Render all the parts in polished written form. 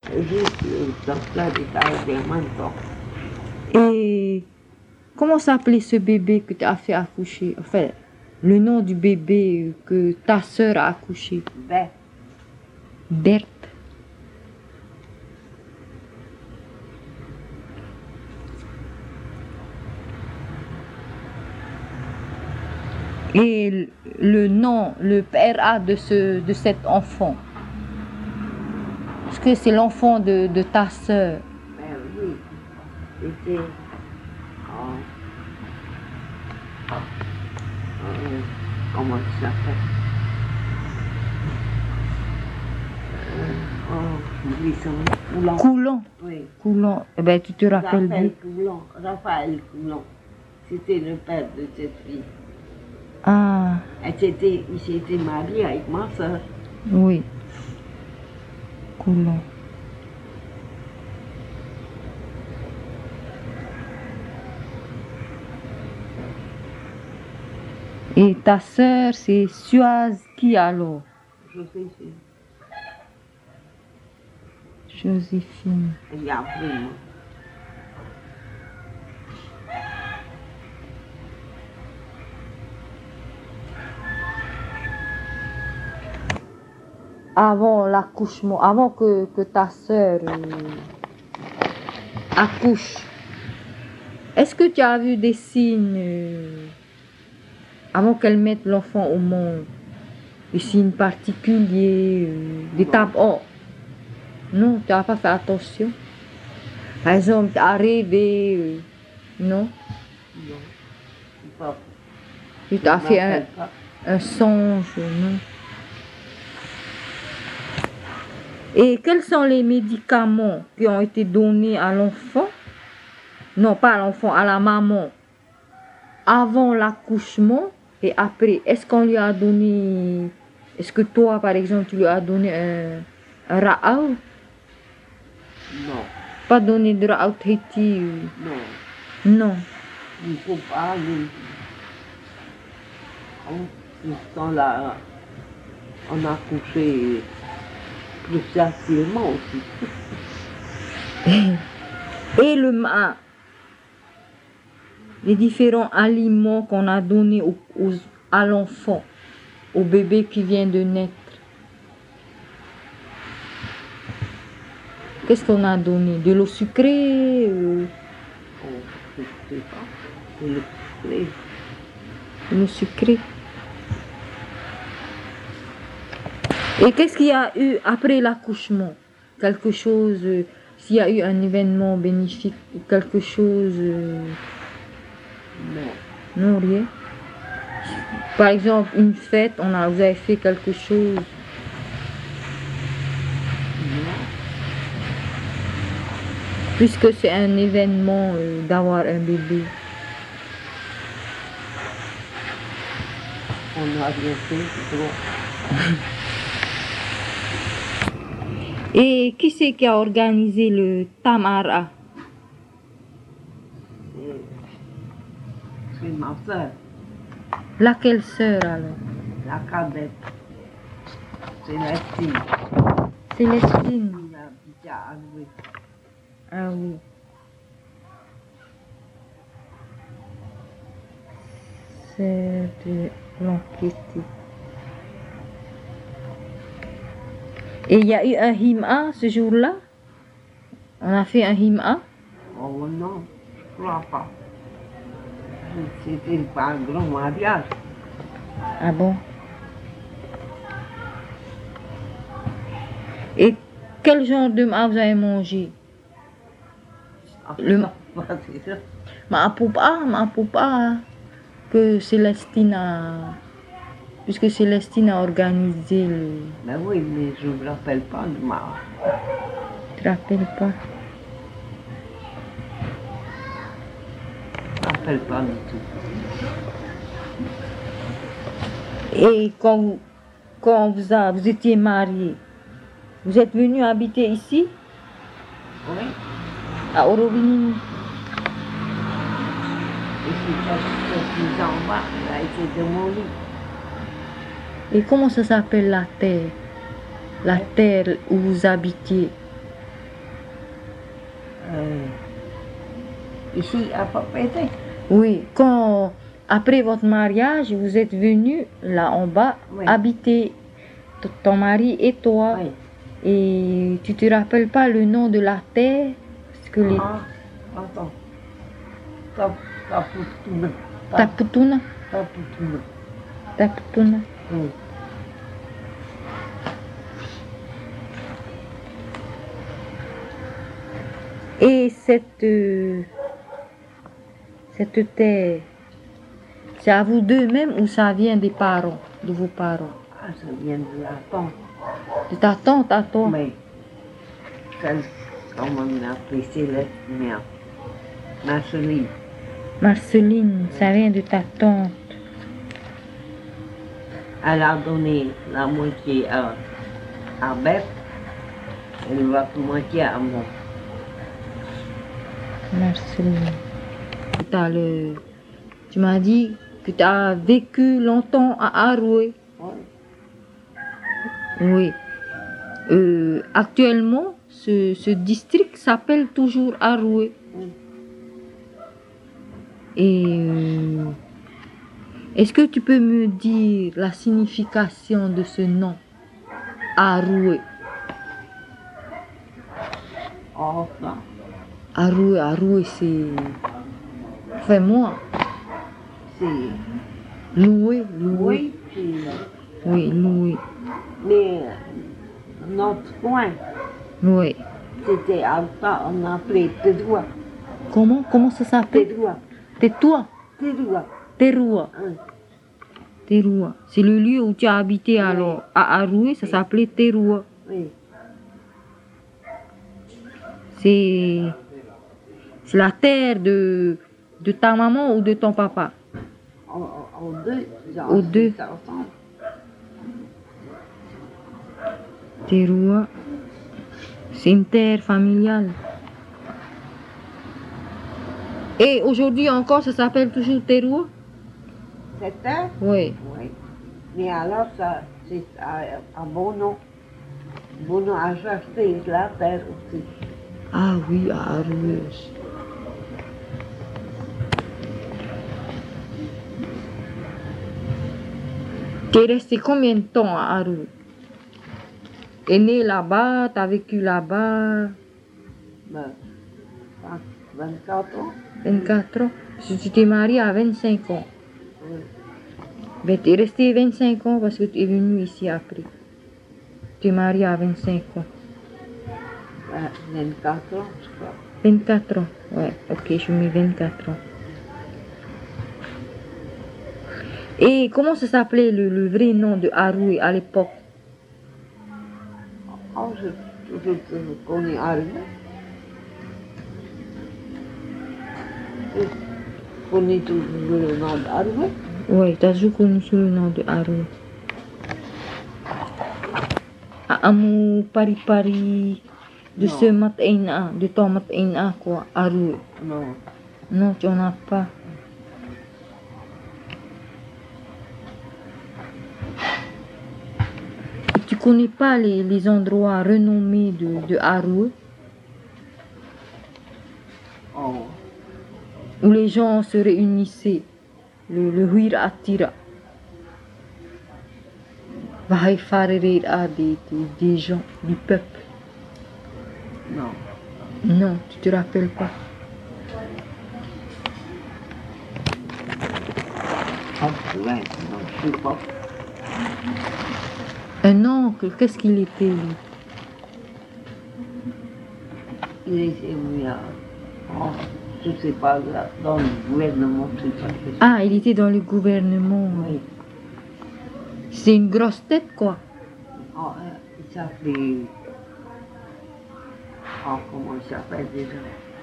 Juste dans là des cases de menton. Et comment s'appelait ce bébé que tu as fait accoucher? Enfin, le nom du bébé que ta sœur a accouché. Ben, Berthe. Et le nom, le PRA de cet enfant. Est-ce que c'est l'enfant de ta sœur? ben oui, c'était comment ça s'appelle? J'oublie son nom. Coulon. Coulon. Oui. Coulon. Eh ben, tu te rappelles bien. Raphaël Coulon. C'était le père de cette fille. Ah, Il s'était marié avec ma soeur. oui. Coulon. Et ta sœur, c'est Suaz qui alors? Joséphine. Joséphine. Il y a vraiment. Avant l'accouchement, avant que ta sœur accouche, est-ce que tu as vu des signes avant qu'elle mette l'enfant au monde? Des signes particuliers, des Non. tapes. Oh, non, tu n'as pas fait attention. Par exemple, tu as rêvé, non? Non. Pas. Tu t'as Je fait m'appelle pas. un songe, non? Et quels sont les médicaments qui ont été donnés à l'enfant? Non, pas à l'enfant, à la maman. Avant l'accouchement et après. Est-ce qu'on lui a donné... Est-ce que toi, par exemple, tu lui as donné un Raoult? Non. Pas donné de Raoult Haiti? Non. Non. Il ne faut pas. Ce temps-là, on a couché plus facilement aussi. Et les différents aliments qu'on a donnés à l'enfant, au bébé qui vient de naître. Qu'est-ce qu'on a donné? De l'eau sucrée? Oh, je sais pas. C'est le sucré. De l'eau sucrée. Et qu'est-ce qu'il y a eu après l'accouchement? Quelque chose, s'il y a eu un événement bénéfique, quelque chose... Non. Non, rien. Par exemple, une fête, vous avez fait quelque chose. Non. Puisque c'est un événement d'avoir un bébé. On n'a rien fait, c'est bon. Et qui c'est qui a organisé le Tamara? C'est ma soeur, Laquelle sœur alors? la cadette. Célestine. Célestine. Il a déjà alloué. Ah oui. C'est de l'enquête. Et il y a eu un hima ce jour-là? On a fait un hima? Oh non, je crois pas. C'était pas un grand mariage. Ah bon? Et quel genre de hima vous avez mangé? Le- Pas c'est ça. Ma poupa, que Célestine a... Puisque Célestine a organisé le... Ben oui, mais je ne me rappelle pas de ma. Tu te rappelles pas? Je me rappelle pas du tout. Et quand vous étiez mariés, vous êtes venu habiter ici, Oui. à Aurovigny? Et puis quand je suis en bas, il a été de mon lit. Et comment ça s'appelle la terre? La terre où vous habitiez? Ici, à Papeete. Oui, quand, après votre mariage, vous êtes venu là en bas, Oui. habiter ton mari et toi. Oui. Et tu te rappelles pas le nom de la terre? Parce que les Ah, attends. Taputuna. Taputuna, Taputuna. Taputuna. Oui. Et cette terre, c'est à vous deux même ou ça vient des parents, de vos parents? Ah, ça vient de la tante. De ta tante à toi? Mais, celle, comment on a appelé Céleste, merde. Marceline. Marceline, ça vient de ta tante. Elle a donné la moitié à Beth et l'autre moitié à moi. Marceline. Tout à l'heure, tu m'as dit que tu as vécu longtemps à Aroué. Oui. Oui. Actuellement, ce district s'appelle toujours Aroué. Oui. Et est-ce que tu peux me dire la signification de ce nom, Aroué? Oh, ça. Aroué, Aroué, c'est... Enfin, moi, C'est. loué, loué. Oui, puis. Oui, loué. Mais notre coin, Oui. c'était à ça, on appelait Tedoua. Comment ça s'appelle? Tedoua. Tais-toi, Tedoua. Teroua. Hein. Teroua. C'est le lieu où tu as habité alors. À Aroué, ça s'appelait Teroua. Oui. C'est la terre de ta maman ou de ton papa? Aux deux. Aux deux. Ça ensemble. Teroua. C'est une terre familiale. Et aujourd'hui encore, ça s'appelle toujours Teroua? C'était? Oui. Oui. Mais alors, ça, c'est à Bono. Bono a acheté la terre aussi. Ah oui, à Aroué. Tu es resté combien de temps à Aroué? Tu es né là-bas, tu as vécu là-bas? Ben, 24 ans. 24 ans. Si tu t'es marié à 25 ans. Oui. Ben, tu es resté 25 ans parce que tu es venu ici après. Tu es marié à 25 ans. Ben, 24 ans, je crois. 24 ans. Ouais, ok, je mets 24 ans. Et comment ça s'appelait le vrai nom de Aroué à l'époque? Oh, je connais Arme. Je connais toujours le nom d'Arme. Oui, tu as toujours connu sous le nom de Aroué. Amu pari-pari de Non. ce matin, de ton matin, quoi, Aroué. Non. Non, tu n'en as pas. Tu connais pas les endroits renommés de Aroué Oh. où les gens se réunissaient, le Huir Attira. Va faire rire à des gens, du peuple. Non. Non, tu te rappelles pas. Ouais, non, je sais pas. Un oncle, qu'est-ce qu'il était lui? Il était mis à. Oh, je sais pas, là, dans le gouvernement, tout ça. Ah, il était dans le gouvernement. Oui. C'est une grosse tête, quoi. Oh, il s'appelait. Oh, comment il s'appelle déjà?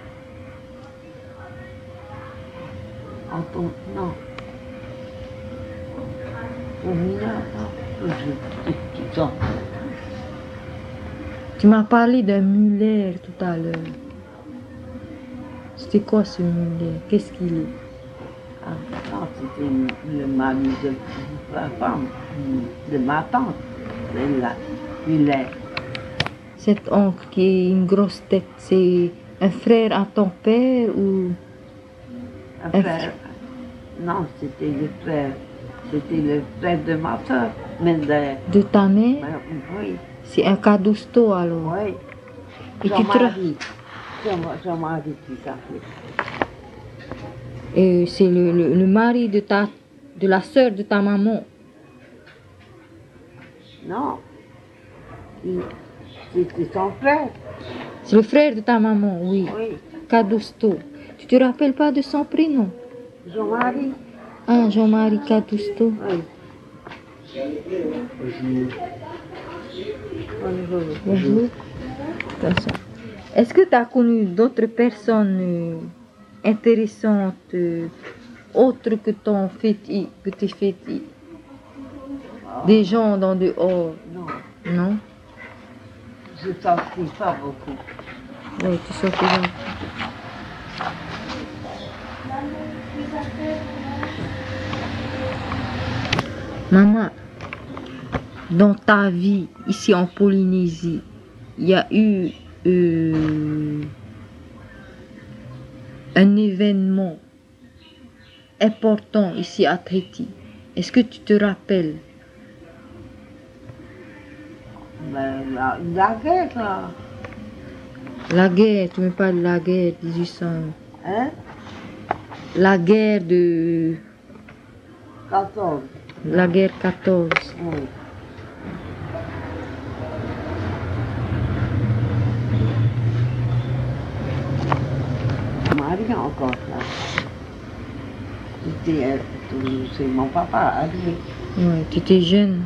Anton, non. Omina, non. Je sais. Tu m'as parlé d'un Muller tout à l'heure. C'était quoi ce Muller? Qu'est-ce qu'il est? Ah, non, c'était le mari de la femme, de ma tante, de la Muller. Cet oncle qui est une grosse tête, c'est Un frère à ton père ou Un frère. Non, c'était le frère. C'était le frère de ma soeur. Mais de ta mère? oui. C'est un cadusto alors. Oui. Et tu te Jean-Marie qui s'appelait. Et c'est le mari de la sœur de ta maman. Non. C'était son frère. C'est le frère de ta maman, oui. Oui. Cadusto. Tu te rappelles pas de son prénom? Jean-Marie. Ah, Jean-Marie Cadusto. Oui. Bonjour. Bonjour. Attention. Est-ce que tu as connu d'autres personnes intéressantes autres que ton féti, que tes fétis? Des gens dans dehors? Non. Non? Je sortis pas beaucoup. Oui, tu sortais là. Maman, dans ta vie, ici en Polynésie, il y a eu un événement important ici à Tahiti. Est-ce que tu te rappelles? Ben, la guerre, là. La guerre, tu me parles de la guerre 1800. Hein? La guerre de... 14. La guerre 14. Oui. Marie encore là. C'est mon papa, arrivé. Ouais, tu étais jeune.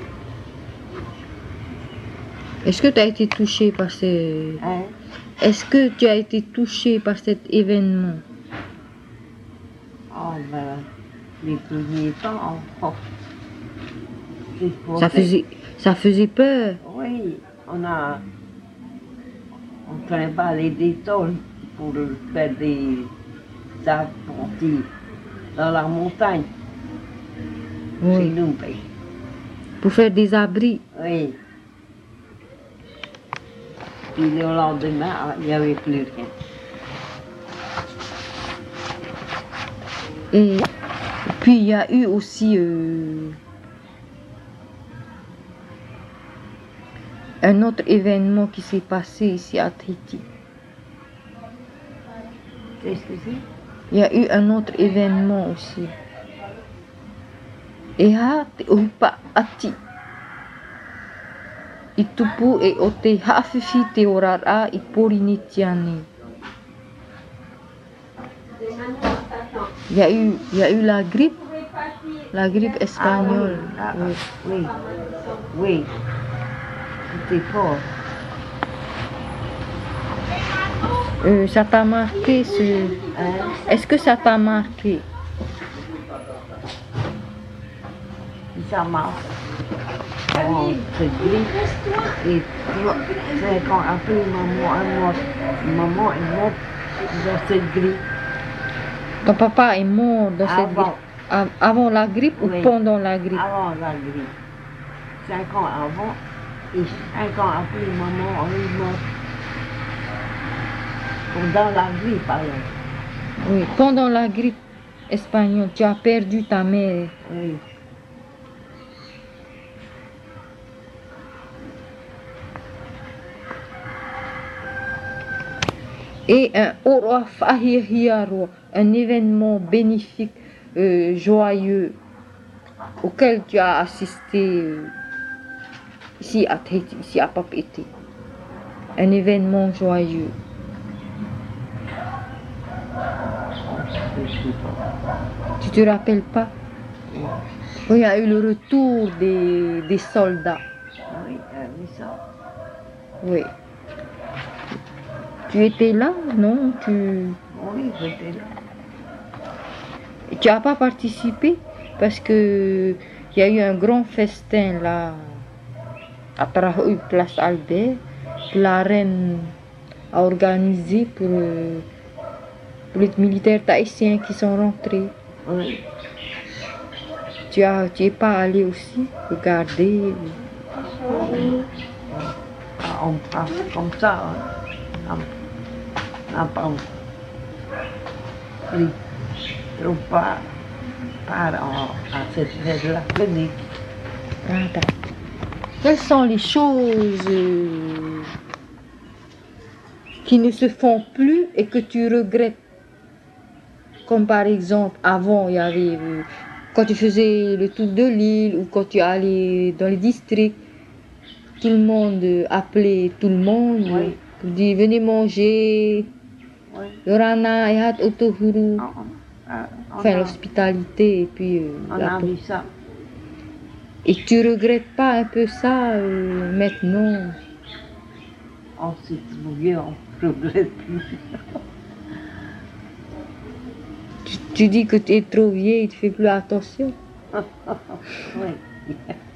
Est-ce que tu as été touché par ce... Hein? Est-ce que tu as été touché par cet événement? Oh, ben, les premiers temps, oh, Ça faisait peur. oui, on préparait des tôles pour faire des apprentis dans la montagne. Oui. Chez nous, ben. Pour faire des abris. Oui. Puis le lendemain, il n'y avait plus rien. Et puis il y a eu aussi un autre événement qui s'est passé ici à Tahiti. Qu'est-ce que c'est? Il y a eu un autre événement aussi. Et pas ati. Itupu et ote hafifi te orara I porinitiani. Il y a eu la grippe espagnole. Ah, Oui. oui. Oui. C'était fort. Ça t'a marqué ce... Hein? Est-ce que ça t'a marqué? Ça marche. On se grippe. Et 5 ans après, maman est morte dans cette grippe. Ton papa est mort dans cette Avant. grippe? Avant la grippe Oui. ou pendant la grippe? Avant la grippe. 5 ans avant et 5 ans après, maman est morte. Pendant la grippe alors. Oui, pendant la grippe espagnole, tu as perdu ta mère. Oui. Et un événement bénéfique, joyeux, auquel tu as assisté ici à Tahiti, ici à Papeete. Un événement joyeux. Tu te rappelles pas? Oui, il y a eu le retour des soldats. Oui, oui, ça. Oui. Tu étais là, non? Oui, j'étais là. Tu n'as pas participé parce que il y a eu un grand festin là à Parahoy, Place Albert, que la reine a organisé pour les militaires tahitiens qui sont rentrés. Oui. Tu es pas allé aussi regarder? On passe comme ça. Hein. pas pris trop part à cette fête-là. Ah, d'accord. Quelles sont les choses qui ne se font plus et que tu regrettes? Comme par exemple, avant, il y avait, quand tu faisais le tour de l'île ou quand tu allais dans les districts, tout le monde appelait tout le monde Oui. pour dire venez manger, Oui. Yorana, Ehat, Otohuru. Enfin, On l'hospitalité et puis a vu ça. Et tu regrettes pas un peu ça maintenant? On s'est trouvé, on ne regrette plus. Tu dis que tu es trop vieille, tu fais plus attention. Oui.